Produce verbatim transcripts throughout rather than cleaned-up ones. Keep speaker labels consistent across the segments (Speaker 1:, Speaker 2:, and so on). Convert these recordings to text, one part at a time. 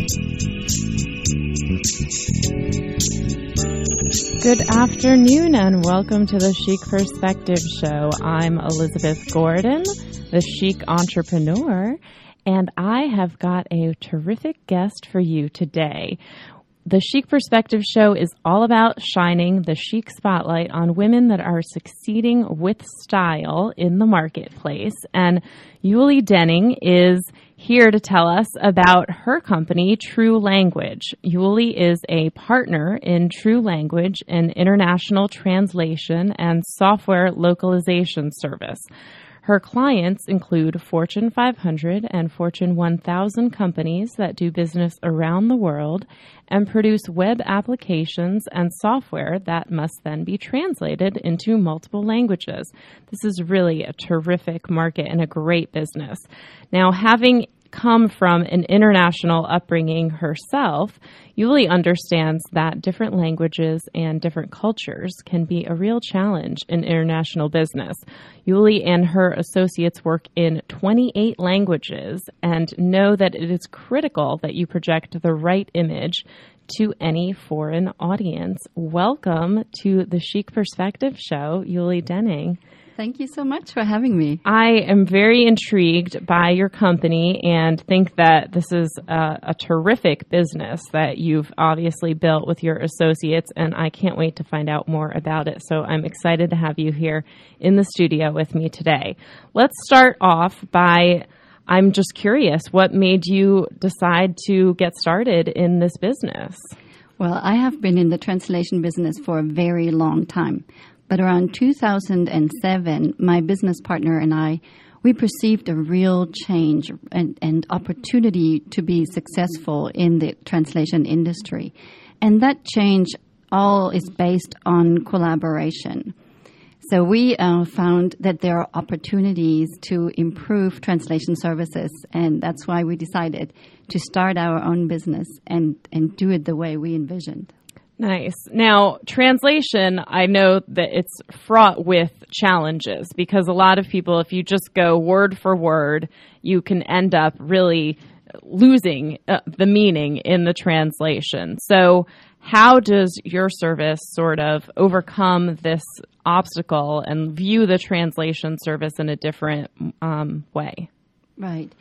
Speaker 1: Good afternoon and welcome to the Chic Perspective Show. I'm Elizabeth Gordon, the Chic Entrepreneur, and I have got a terrific guest for you today. The Chic Perspective Show is all about shining the chic spotlight on women that are succeeding with style in the marketplace. And Yuli Denning is here to tell us about her company, True Language. Yuli is a partner in True Language, an international translation and software localization service. Her clients include Fortune five hundred and Fortune one thousand companies that do business around the world and produce web applications and software that must then be translated into multiple languages. This is really a terrific market and a great business. Now, having come from an international upbringing herself, Yuli understands that different languages and different cultures can be a real challenge in international business. Yuli and her associates work in twenty-eight languages and know that it is critical that you project the right image to any foreign audience. Welcome to the Chic Perspective Show, Yuli Denning.
Speaker 2: Thank you so much for having me.
Speaker 1: I am very intrigued by your company and think that this is a, a terrific business that you've obviously built with your associates, and I can't wait to find out more about it. So I'm excited to have you here in the studio with me today. Let's start off by, I'm just curious, what made you decide to get started in this business?
Speaker 2: Well, I have been in the translation business for a very long time. But around two thousand seven, my business partner and I, we perceived a real change and, and opportunity to be successful in the translation industry. And that change all is based on collaboration. So we uh, found that there are opportunities to improve translation services, and that's why we decided to start our own business and, and do it the way we envisioned.
Speaker 1: Nice. Now, translation, I know that it's fraught with challenges because a lot of people, if you just go word for word, you can end up really losing uh, the meaning in the translation. So how does your service sort of overcome this obstacle and view the translation service in a different um, way?
Speaker 2: Right.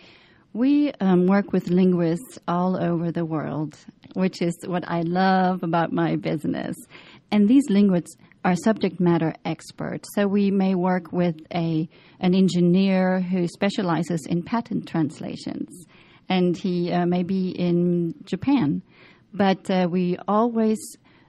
Speaker 2: We um, work with linguists all over the world, which is what I love about my business. And these linguists are subject matter experts. So we may work with a an engineer who specializes in patent translations, and he uh, may be in Japan. But uh, we always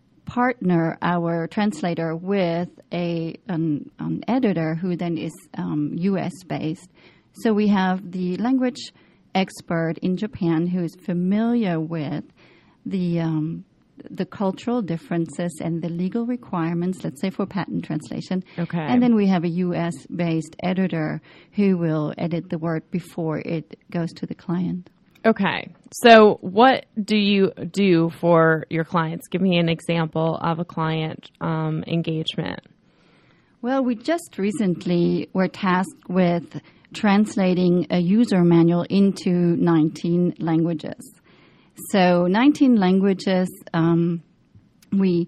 Speaker 2: partner our translator with a an, an editor who then is um, U S-based. So we have the language expert in Japan who is familiar with the um, the cultural differences and the legal requirements, let's say for patent translation.
Speaker 1: Okay.
Speaker 2: And then we have a U S-based editor who will edit the word before it goes to the client.
Speaker 1: Okay. So what do you do for your clients? Give me an example of a client um, engagement.
Speaker 2: Well, we just recently were tasked with translating a user manual into nineteen languages. So nineteen languages, um, we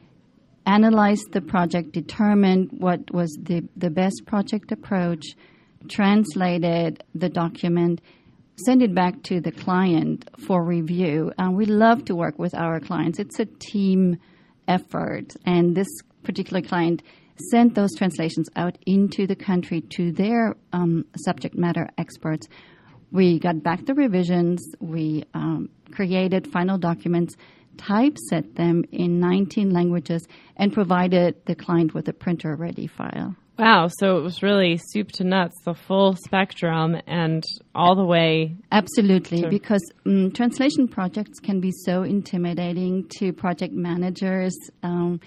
Speaker 2: analyzed the project, determined what was the, the best project approach, translated the document, send it back to the client for review. And we love to work with our clients. It's a team effort. And this particular client sent those translations out into the country to their um, subject matter experts. We got back the revisions. We um, created final documents, typeset them in nineteen languages, and provided the client with a printer-ready file.
Speaker 1: Wow, so it was really soup to nuts, the full spectrum and all the way.
Speaker 2: Absolutely,
Speaker 1: to-
Speaker 2: because um, translation projects can be so intimidating to project managers um,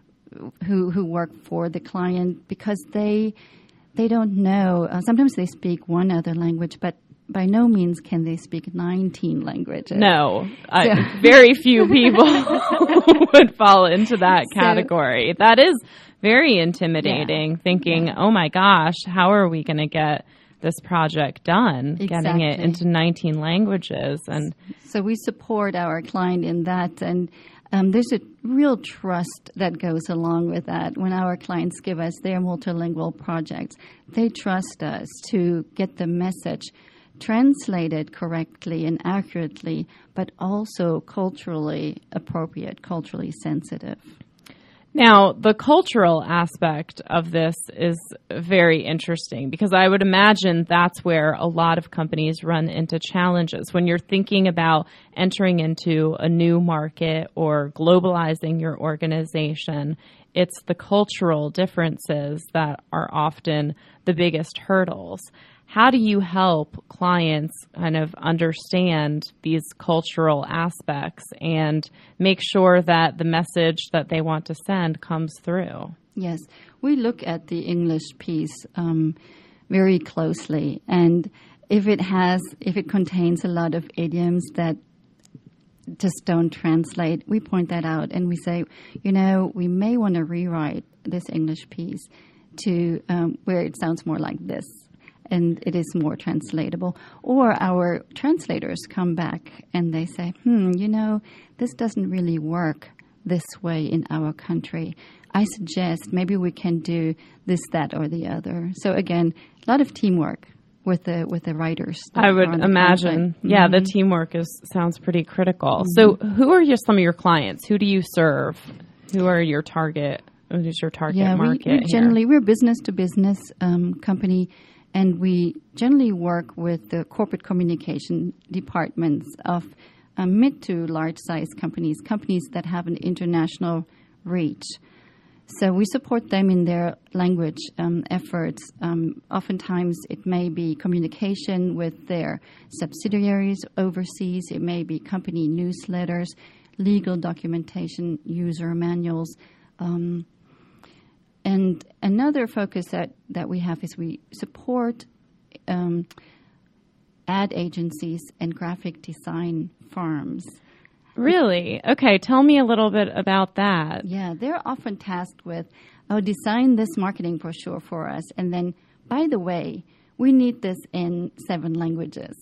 Speaker 2: who who work for the client because they they don't know. Uh, sometimes they speak one other language, but by no means can they speak nineteen languages.
Speaker 1: No, I,
Speaker 2: So-
Speaker 1: very few people would fall into that category. That is very intimidating,
Speaker 2: Yeah.
Speaker 1: thinking,
Speaker 2: Yeah.
Speaker 1: oh my gosh, how are we going to get this project done,
Speaker 2: exactly.
Speaker 1: getting it into nineteen languages. And
Speaker 2: so we support our client in that, and um, there's a real trust that goes along with that. When our clients give us their multilingual projects, they trust us to get the message translated correctly and accurately, but also culturally appropriate, culturally sensitive.
Speaker 1: Now, the cultural aspect of this is very interesting because I would imagine that's where a lot of companies run into challenges. When you're thinking about entering into a new market or globalizing your organization, it's the cultural differences that are often the biggest hurdles. How do you help clients kind of understand these cultural aspects and make sure that the message that they want to send comes through?
Speaker 2: Yes, we look at the English piece um, very closely, and if it has, if it contains a lot of idioms that just don't translate, we point that out and we say, you know, we may want to rewrite this English piece to um, where it sounds more like this, and it is more translatable. Or our translators come back and they say, hmm, you know, this doesn't really work this way in our country. I suggest maybe we can do this, that, or the other. So again, a lot of teamwork with the with the writers.
Speaker 1: I would imagine. Yeah, mm-hmm. The teamwork is sounds pretty critical. Mm-hmm. So who are your, some of your clients? Who do you serve? Who are your target? Who's your target
Speaker 2: yeah,
Speaker 1: market?
Speaker 2: We, we generally, we're a business-to-business um, company, and we generally work with the corporate communication departments of um, mid to large-sized companies, companies that have an international reach. So we support them in their language um, efforts. Um, oftentimes it may be communication with their subsidiaries overseas. It may be company newsletters, legal documentation, user manuals. Um, and another focus that, that we have is we support um, ad agencies and graphic design firms.
Speaker 1: Really? Okay, tell me a little bit about that.
Speaker 2: Yeah, they're often tasked with, oh, design this marketing brochure for us. And then, by the way, we need this in seven languages.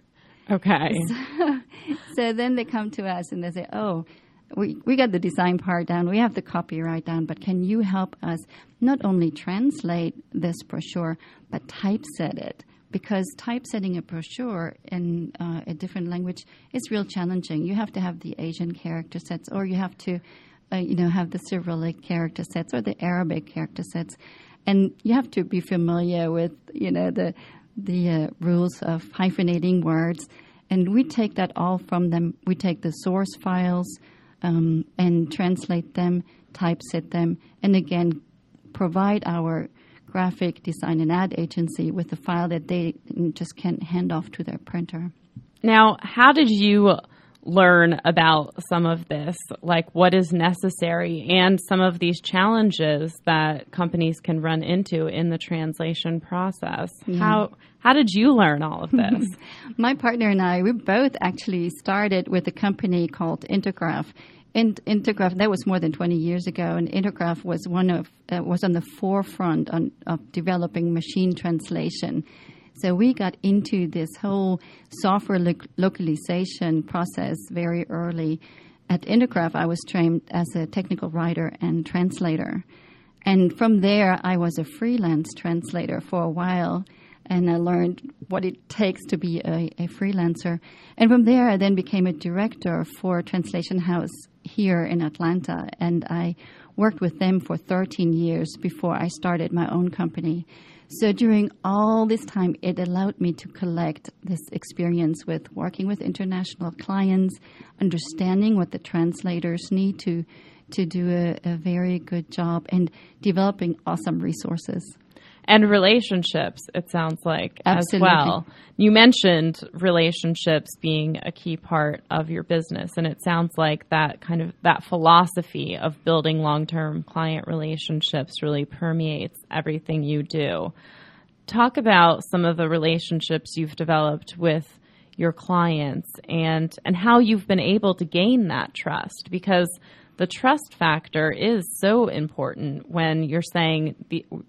Speaker 1: Okay.
Speaker 2: So, so then they come to us and they say, oh, we, we got the design part down, we have the copyright down, but can you help us not only translate this brochure, but typeset it? Because typesetting a brochure in uh, a different language is real challenging. You have to have the Asian character sets, or you have to, uh, you know, have the Cyrillic character sets or the Arabic character sets, and you have to be familiar with, you know, the the uh, rules of hyphenating words. And we take that all from them. We take the source files um, and translate them, typeset them, and again provide our graphic design and ad agency with a file that they just can't hand off to their printer.
Speaker 1: Now, how did you learn about some of this, like what is necessary and some of these challenges that companies can run into in the translation process? Yeah. How how did you learn all of this?
Speaker 2: My partner and I, we both actually started with a company called Intergraph. In, Intergraph, that was more than twenty years ago, and Intergraph was one of uh, was on the forefront on, of developing machine translation. So we got into this whole software lo- localization process very early. At Intergraph, I was trained as a technical writer and translator, and from there, I was a freelance translator for a while. And I learned what it takes to be a, a freelancer. And from there, I then became a director for Translation House here in Atlanta. And I worked with them for thirteen years before I started my own company. So during all this time, it allowed me to collect this experience with working with international clients, understanding what the translators need to, to do a, a very good job, and developing awesome resources.
Speaker 1: And relationships, it sounds like,
Speaker 2: Absolutely.
Speaker 1: As well. You mentioned relationships being a key part of your business, and it sounds like that kind of that philosophy of building long-term client relationships really permeates everything you do. Talk about some of the relationships you've developed with your clients and, and how you've been able to gain that trust, because the trust factor is so important when you're saying the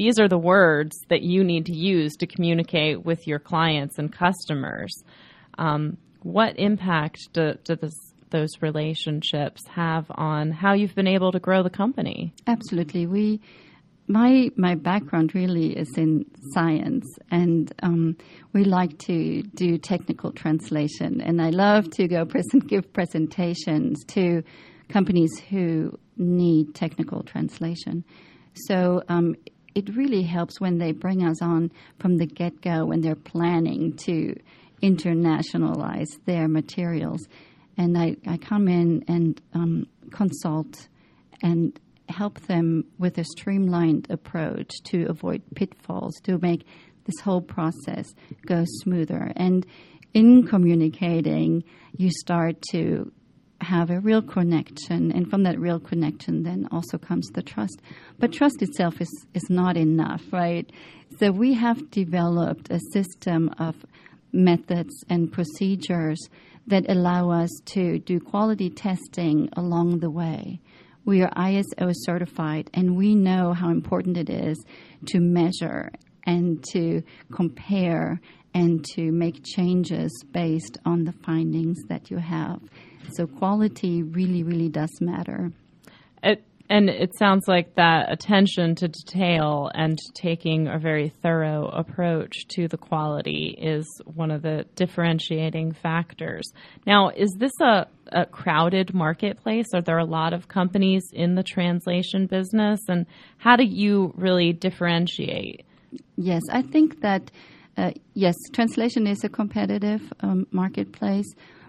Speaker 1: these are the words that you need to use to communicate with your clients and customers. Um, what impact do, do this, those relationships have on how you've been able to grow the company? Absolutely.
Speaker 2: We, my my background really is in science, and um, we like to do technical translation. And I love to go present, give presentations to companies who need technical translation. So um, it really helps when they bring us on from the get-go when they're planning to internationalize their materials. And I, I come in and um, consult and help them with a streamlined approach to avoid pitfalls, to make this whole process go smoother. And in communicating, you start to have a real connection, and from that real connection then also comes the trust. But trust itself is, is not enough, right? So we have developed a system of methods and procedures that allow us to do quality testing along the way. We are I S O certified, and we know how important it is to measure and to compare and to make changes based on the findings that you have. So quality really, really does matter.
Speaker 1: It, and it sounds like that attention to detail and taking a very thorough approach to the quality is one of the differentiating factors. Now, is this a, a crowded marketplace? Are there a lot of companies in the translation business? And how do you really differentiate?
Speaker 2: Yes, I think that, uh, yes, translation is a competitive um, marketplace.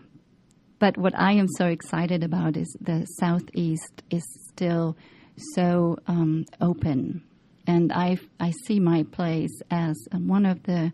Speaker 2: But what I am so excited about is the Southeast is still so um, open. And I I see my place as one of the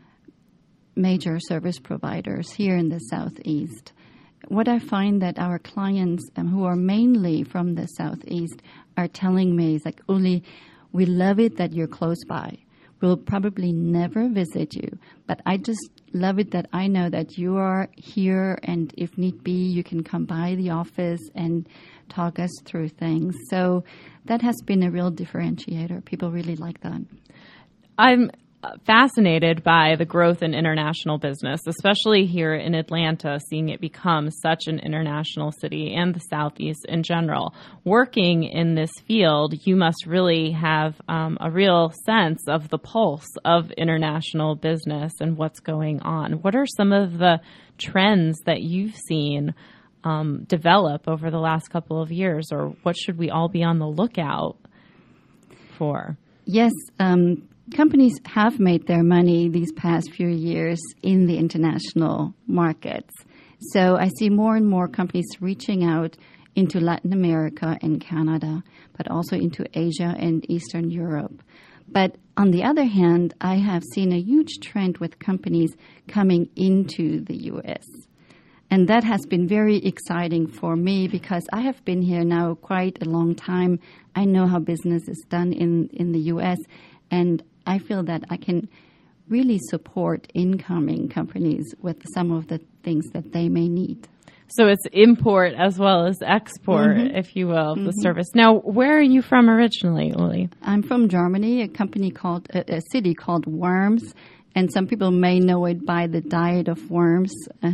Speaker 2: major service providers here in the Southeast. What I find that our clients um, who are mainly from the Southeast are telling me is like, Uli, we love it that you're close by. We'll probably never visit you, but I just love it that I know that you are here, and if need be, you can come by the office and talk us through things. So that has been a real differentiator. People really like that.
Speaker 1: I'm fascinated by the growth in international business, especially here in Atlanta, seeing it become such an international city, and the Southeast in general. Working in this field, you must really have um, a real sense of the pulse of international business and what's going on. What are some of the trends that you've seen um, develop over the last couple of years, or what should we all be on the lookout for?
Speaker 2: Yes, um, companies have made their money these past few years in the international markets. So I see more and more companies reaching out into Latin America and Canada, but also into Asia and Eastern Europe. But on the other hand, I have seen a huge trend with companies coming into the U S. And that has been very exciting for me because I have been here now quite a long time. I know how business is done in, in the U S, and I feel that I can really support incoming companies with some of the things that they may need.
Speaker 1: So it's import as well as export, mm-hmm. if you will, of mm-hmm. the service. Now, where are you from originally, Uli?
Speaker 2: I'm from Germany, a company called, a, a city called Worms, and some people may know it by the Diet of Worms.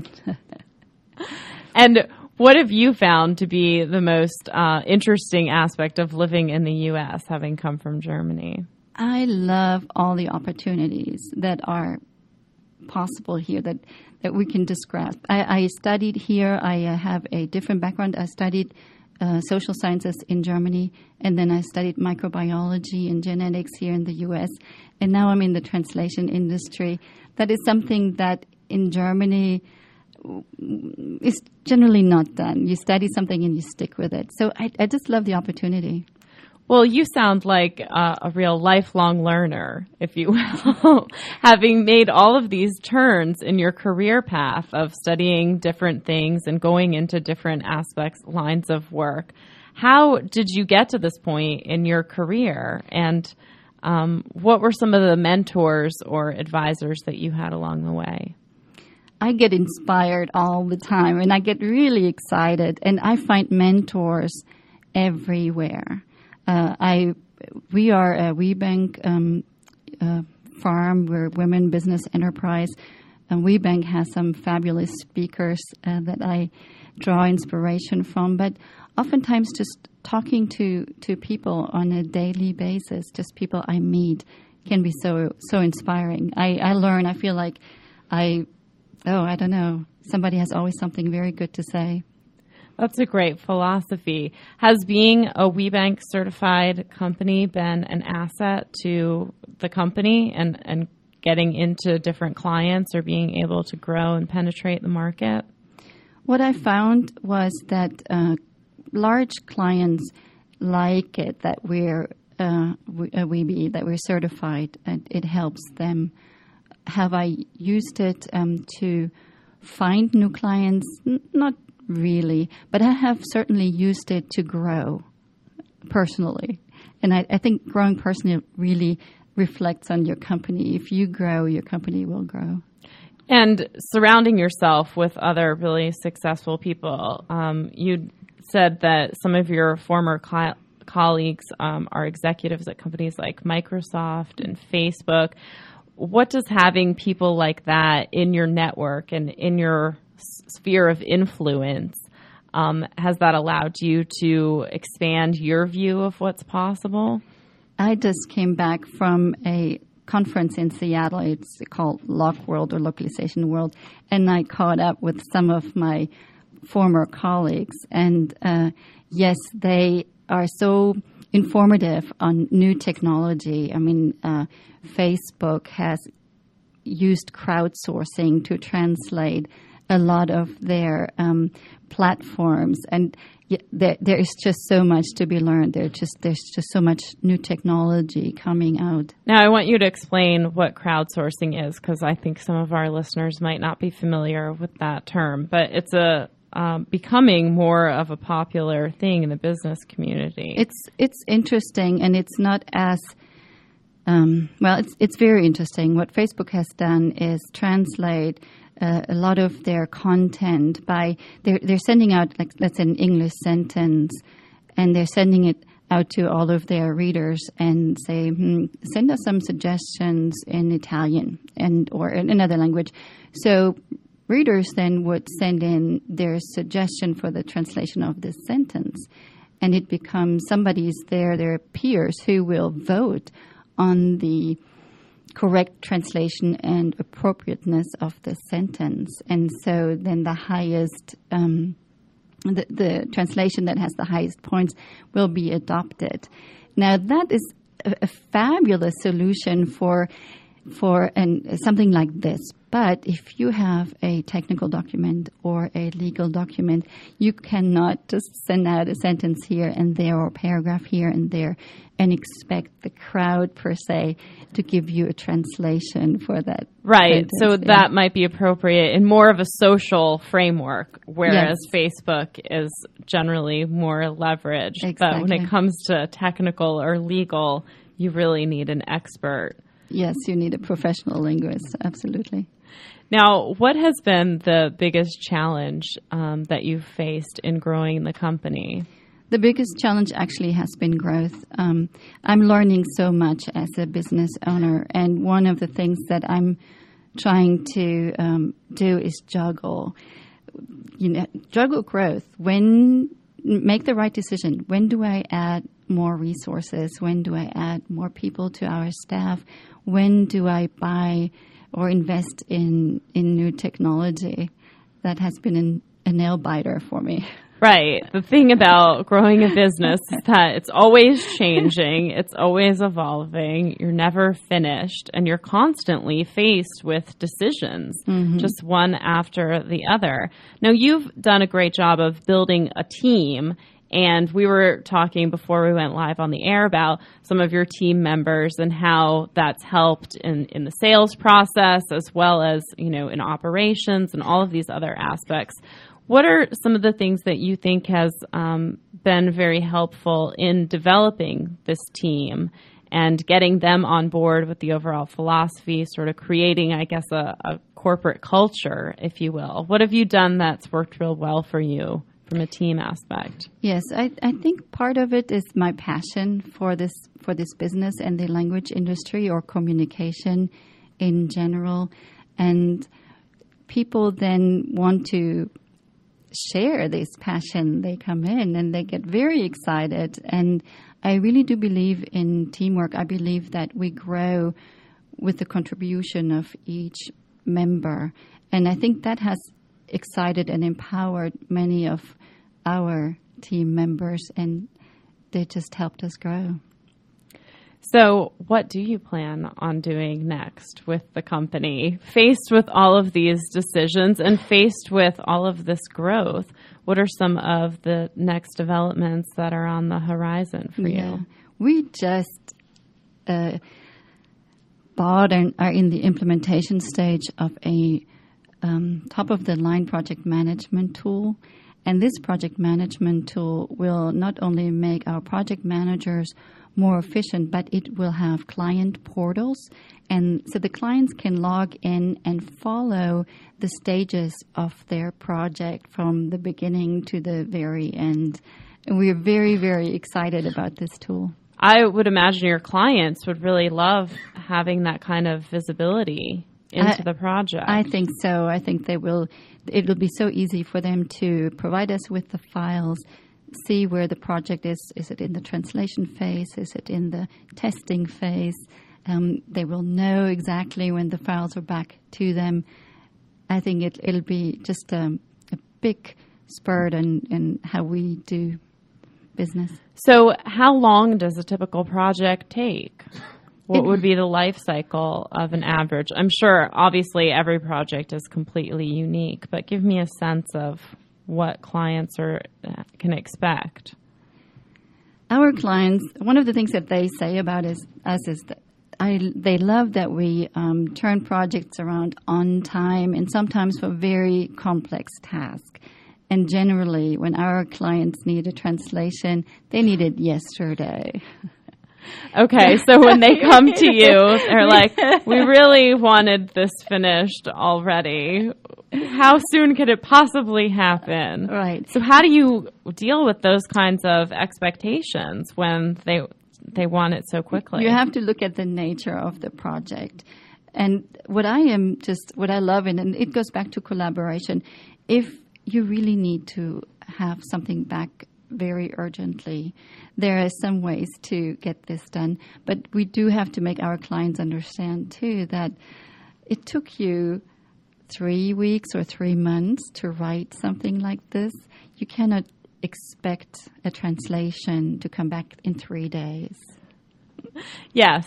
Speaker 1: And what have you found to be the most uh, interesting aspect of living in the U S, having come from Germany?
Speaker 2: I love all the opportunities that are possible here that, that we can just grasp. I, I studied here. I uh, have a different background. I studied uh, social sciences in Germany, and then I studied microbiology and genetics here in the U S, and now I'm in the translation industry. That is something that in Germany is generally not done. You study something and you stick with it. So I, I just love the opportunity.
Speaker 1: Well, you sound like uh, a real lifelong learner, if you will, having made all of these turns in your career path of studying different things and going into different aspects, lines of work. How did you get to this point in your career? And um, what were some of the mentors or advisors that you had along the way?
Speaker 2: I get inspired all the time, and I get really excited, and I find mentors everywhere. Uh, I we are a WeBank um, uh, farm. We're women business enterprise. And WeBank has some fabulous speakers uh, that I draw inspiration from. But oftentimes just talking to, to people on a daily basis, just people I meet, can be so so inspiring. I, I learn, I feel like I, oh, I don't know, somebody has always something very good to say.
Speaker 1: That's a great philosophy. Has being a WeBank certified company been an asset to the company and, and getting into different clients or being able to grow and penetrate the market?
Speaker 2: What I found was that uh, large clients like it that we're uh, we, uh, Weeby, that we're certified, and it helps them. Have I used it um, to find new clients? N- not really, but I have certainly used it to grow personally. And I, I think growing personally really reflects on your company. If you grow, your company will grow.
Speaker 1: And surrounding yourself with other really successful people. Um, you said that some of your former co- colleagues um, are executives at companies like Microsoft and Facebook. What does having people like that in your network and in your sphere of influence, um, has that allowed you to expand your view of what's possible?
Speaker 2: I just came back from a conference in Seattle. It's called Lock World or Localization World, and I caught up with some of my former colleagues. And uh, yes, they are so informative on new technology. I mean, uh, Facebook has used crowdsourcing to translate a lot of their um, platforms, and there, there is just so much to be learned. There just there's just so much new technology coming out.
Speaker 1: Now, I want you to explain what crowdsourcing is, because I think some of our listeners might not be familiar with that term. But it's a um, becoming more of a popular thing in the business community.
Speaker 2: It's it's interesting, and it's not as um, well. It's it's very interesting. What Facebook has done is translate Uh, a lot of their content by they're they're sending out, like, let's say, an English sentence, and they're sending it out to all of their readers and say, hmm, send us some suggestions in Italian and or in another language. So readers then would send in their suggestion for the translation of this sentence, and it becomes somebody's there, their peers, who will vote on the correct translation and appropriateness of the sentence. And so then the highest, um, the, the translation that has the highest points will be adopted. Now, that is a, a fabulous solution for for an, something like this. But if you have a technical document or a legal document, you cannot just send out a sentence here and there or a paragraph here and there and expect the crowd, per se, to give you a translation for that.
Speaker 1: Right.
Speaker 2: sentence.
Speaker 1: So
Speaker 2: Yeah.
Speaker 1: that might be appropriate in more of a social framework, whereas
Speaker 2: Yes.
Speaker 1: Facebook is generally more leveraged.
Speaker 2: Exactly.
Speaker 1: But when it comes to technical or legal, you really need an expert.
Speaker 2: Yes, you need a professional linguist, absolutely.
Speaker 1: Now, what has been the biggest challenge um, that you've faced in growing the company?
Speaker 2: The biggest challenge actually has been growth. Um, I'm learning so much as a business owner, and one of the things that I'm trying to um, do is juggle. You know, juggle growth. When make the right decision. When do I add more resources? When do I add more people to our staff? When do I buy or invest in in new technology? That has been an, a nail biter for me.
Speaker 1: Right. The thing about growing a business is that it's always changing. It's always evolving. You're never finished, and you're constantly faced with decisions, mm-hmm. just one after the other. Now, you've done a great job of building a team, and we were talking before we went live on the air about some of your team members and how that's helped in, in the sales process, as well as, you know, in operations and all of these other aspects. What are some of the things that you think has um, been very helpful in developing this team and getting them on board with the overall philosophy, sort of creating, I guess, a, a corporate culture, if you will? What have you done that's worked real well for you from a team aspect?
Speaker 2: Yes, I, I think part of it is my passion for this for this business and the language industry or communication in general. And people then want to share this passion. They come in and they get very excited. And I really do believe in teamwork. I believe that we grow with the contribution of each member. And I think that has excited and empowered many of our team members, and they just helped us grow.
Speaker 1: So what do you plan on doing next with the company? Faced with all of these decisions and faced with all of this growth, what are some of the next developments that are on the horizon for
Speaker 2: yeah.
Speaker 1: you?
Speaker 2: We just uh, bought and are in the implementation stage of a um, top-of-the-line project management tool. And this project management tool will not only make our project managers more efficient, but it will have client portals. And so the clients can log in and follow the stages of their project from the beginning to the very end. And we're very, very excited about this tool.
Speaker 1: I would imagine your clients would really love having that kind of visibility into
Speaker 2: I,
Speaker 1: the project.
Speaker 2: I think so. I think they will. It will be so easy for them to provide us with the files, see where the project is. Is it in the translation phase? Is it in the testing phase? Um, they will know exactly when the files are back to them. I think it, it'll be just a, a big spurt in, in how we do business.
Speaker 1: So how long does a typical project take? What
Speaker 2: It,
Speaker 1: would be the life cycle of an average? I'm sure, obviously, every project is completely unique, but give me a sense of what clients are can expect.
Speaker 2: Our clients, one of the things that they say about is, us is that I, they love that we um, turn projects around on time and sometimes for very complex tasks. And generally, when our clients need a translation, they need it yesterday.
Speaker 1: Okay, so when they come to you, they're like, we really wanted this finished already. How soon could it possibly happen?
Speaker 2: Right.
Speaker 1: So how do you deal with those kinds of expectations when they they want it so quickly?
Speaker 2: You have to look at the nature of the project. And what I am just, what I love, in, and it goes back to collaboration, if you really need to have something back very urgently, there are some ways to get this done. But we do have to make our clients understand, too, that it took you three weeks or three months to write something like this. You cannot expect a translation to come back in three days.
Speaker 1: Yes.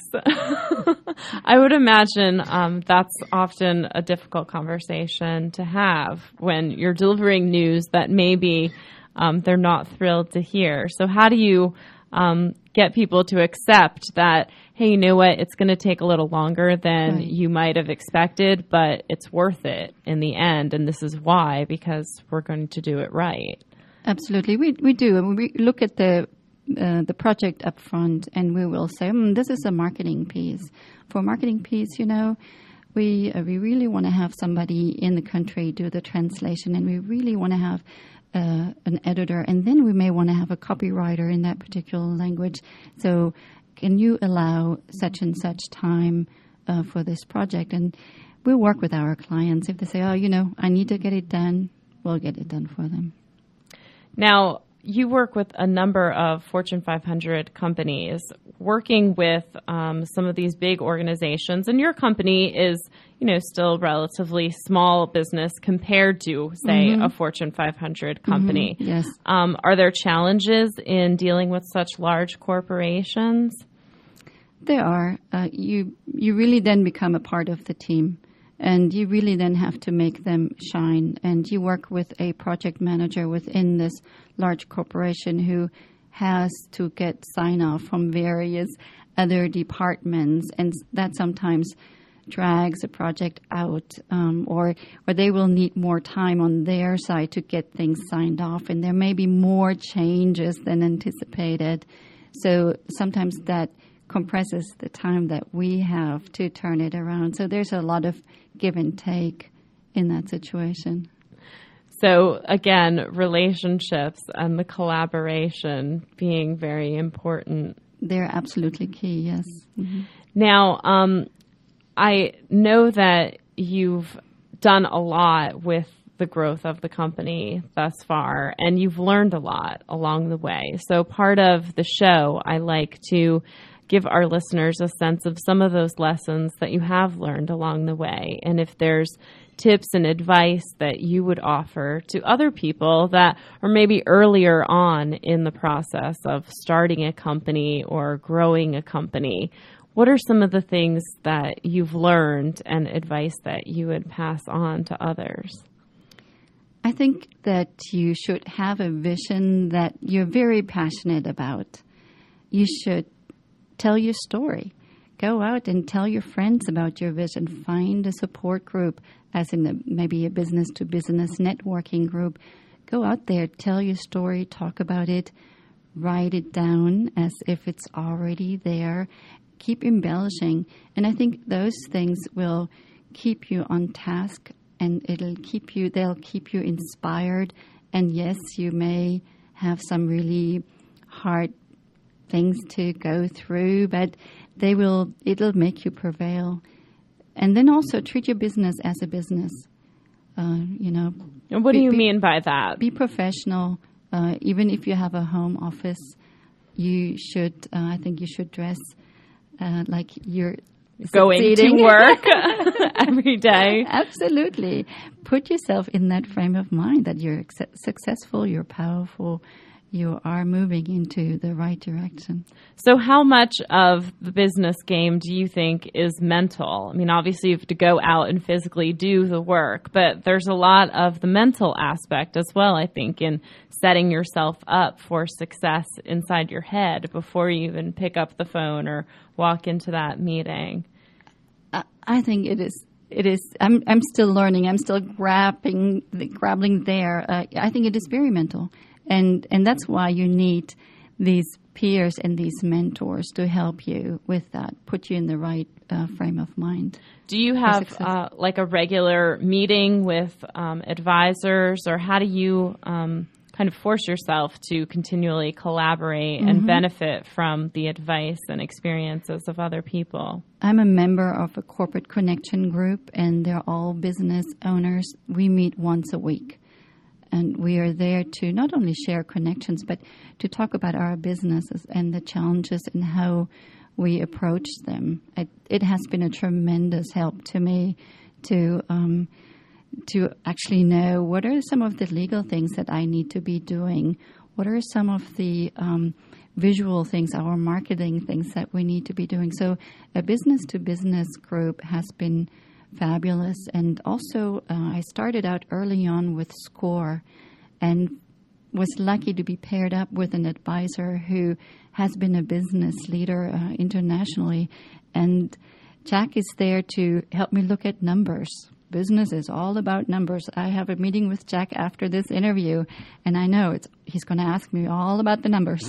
Speaker 1: I would imagine um, that's often a difficult conversation to have when you're delivering news that maybe um, they're not thrilled to hear. So how do you um, get people to accept that, hey, you know what, it's going to take a little longer than
Speaker 2: right.
Speaker 1: you might have expected, but it's worth it in the end, and this is why, because we're going to do it right.
Speaker 2: Absolutely. We we do. And we look at the uh, the project up front, and we will say, mm, this is a marketing piece. For a marketing piece, you know, we uh, we really want to have somebody in the country do the translation, and we really want to have uh, an editor, and then we may want to have a copywriter in that particular language. So can you allow such and such time uh, for this project? And we'll work with our clients. If they say, oh, you know, I need to get it done, we'll get it done for them.
Speaker 1: Now, you work with a number of Fortune five hundred companies, working with um, some of these big organizations, and your company is, you know, still relatively small business compared to, say, mm-hmm. a Fortune five hundred company.
Speaker 2: Mm-hmm. Yes.
Speaker 1: Um, are there challenges in dealing with such large corporations?
Speaker 2: There are. Uh, you you really then become a part of the team. And you really then have to make them shine. And you work with a project manager within this large corporation who has to get sign-off from various other departments. And that sometimes drags a project out, um, or, or they will need more time on their side to get things signed off. And there may be more changes than anticipated. So sometimes that compresses the time that we have to turn it around. So there's a lot of give and take in that situation.
Speaker 1: So again, relationships and the collaboration being very important.
Speaker 2: They're absolutely key, yes. Mm-hmm.
Speaker 1: Now, um, I know that you've done a lot with the growth of the company thus far, and you've learned a lot along the way. So part of the show, I like to give our listeners a sense of some of those lessons that you have learned along the way. And if there's tips and advice that you would offer to other people that are maybe earlier on in the process of starting a company or growing a company, what are some of the things that you've learned and advice that you would pass on to others?
Speaker 2: I think that you should have a vision that you're very passionate about. You should tell your story. Go out and tell your friends about your vision. Find a support group, as in a, maybe a business-to-business networking group. Go out there, tell your story, talk about it, write it down as if it's already there. Keep embellishing. And I think those things will keep you on task, and it'll keep you, they'll keep you inspired. And yes, you may have some really hard things to go through, but they will, it'll make you prevail. And then also treat your business as a business. Uh, you know.
Speaker 1: And what do
Speaker 2: be,
Speaker 1: you
Speaker 2: be,
Speaker 1: mean by that?
Speaker 2: Be professional. Uh, even if you have a home office, you should, uh, I think you should dress uh, like you're
Speaker 1: going
Speaker 2: succeeding.
Speaker 1: to work every day.
Speaker 2: Absolutely. Put yourself in that frame of mind that you're ex- successful, you're powerful, you are moving into the right direction.
Speaker 1: So how much of the business game do you think is mental? I mean, obviously you have to go out and physically do the work, but there's a lot of the mental aspect as well, I think, in setting yourself up for success inside your head before you even pick up the phone or walk into that meeting.
Speaker 2: Uh, I think it is. It is. I'm. I'm still learning. I'm still grabbing, grappling there. Uh, I think it is very mental. And and that's why you need these peers and these mentors to help you with that, put you in the right uh, frame of mind.
Speaker 1: Do you have uh, like a regular meeting with um, advisors, or how do you um, kind of force yourself to continually collaborate mm-hmm. and benefit from the advice and experiences of other people?
Speaker 2: I'm a member of a corporate connection group, and they're all business owners. We meet once a week. And we are there to not only share connections, but to talk about our businesses and the challenges and how we approach them. It, it has been a tremendous help to me to um, to actually know what are some of the legal things that I need to be doing. What are some of the um, visual things, our marketing things that we need to be doing. So a business-to-business group has been fabulous. And also, uh, I started out early on with SCORE and was lucky to be paired up with an advisor who has been a business leader uh, internationally. And Jack is there to help me look at numbers. Business is all about numbers. I have a meeting with Jack after this interview, and I know it's he's going to ask me all about the numbers.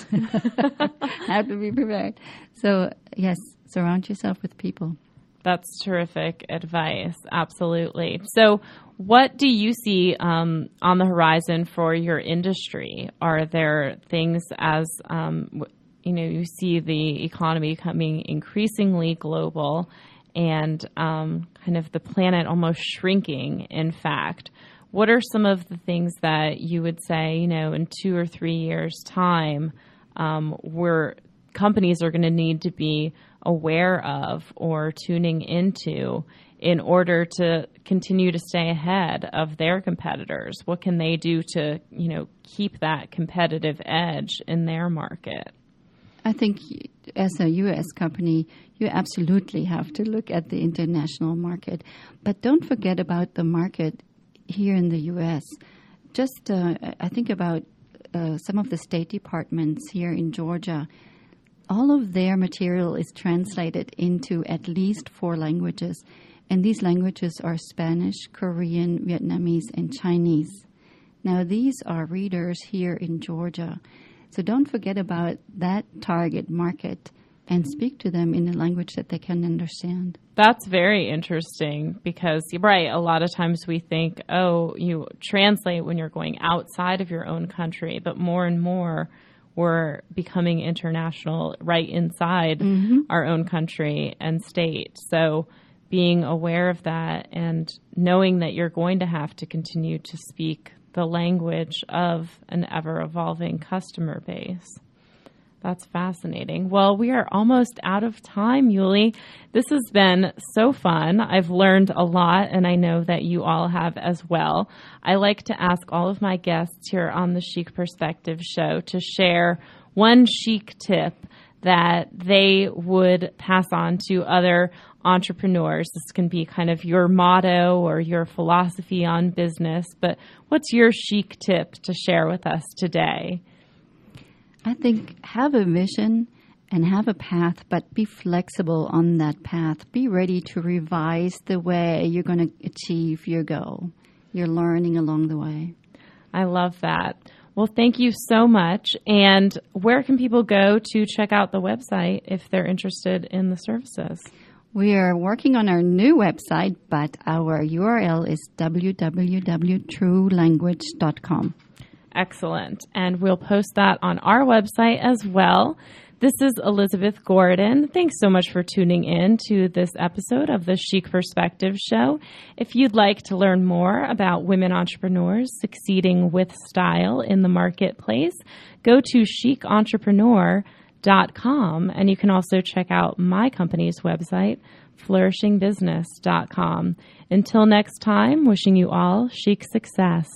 Speaker 2: I have to be prepared. So, yes, surround yourself with people.
Speaker 1: That's terrific advice. Absolutely. So what do you see um, on the horizon for your industry? Are there things as, um, you know, you see the economy becoming increasingly global and um, kind of the planet almost shrinking, in fact? What are some of the things that you would say, you know, in two or three years' time, um, where companies are going to need to be aware of or tuning into in order to continue to stay ahead of their competitors? What can they do to, you know, keep that competitive edge in their market?
Speaker 2: I think as a U S company, you absolutely have to look at the international market. But don't forget about the market here in the U S. Just uh, I think about uh, some of the state departments here in Georgia. All of their material is translated into at least four languages. And these languages are Spanish, Korean, Vietnamese, and Chinese. Now, these are readers here in Georgia. So don't forget about that target market and speak to them in a language that they can understand.
Speaker 1: That's very interesting because, you're right, a lot of times we think, oh, you translate when you're going outside of your own country, but more and more we're becoming international right inside mm-hmm. our own country and state. So being aware of that and knowing that you're going to have to continue to speak the language of an ever-evolving customer base. That's fascinating. Well, we are almost out of time, Yuli. This has been so fun. I've learned a lot, and I know that you all have as well. I like to ask all of my guests here on the Chic Perspective Show to share one chic tip that they would pass on to other entrepreneurs. This can be kind of your motto or your philosophy on business, but what's your chic tip to share with us today?
Speaker 2: I think have a vision and have a path, but be flexible on that path. Be ready to revise the way you're going to achieve your goal. You're learning along the way.
Speaker 1: I love that. Well, thank you so much. And where can people go to check out the website if they're interested in the services?
Speaker 2: We are working on our new website, but our U R L is w w w dot true language dot com.
Speaker 1: Excellent. And we'll post that on our website as well. This is Elizabeth Gordon. Thanks so much for tuning in to this episode of the Chic Perspective Show. If you'd like to learn more about women entrepreneurs succeeding with style in the marketplace, go to chic entrepreneur dot com, and you can also check out my company's website, flourishing business dot com. Until next time, wishing you all chic success.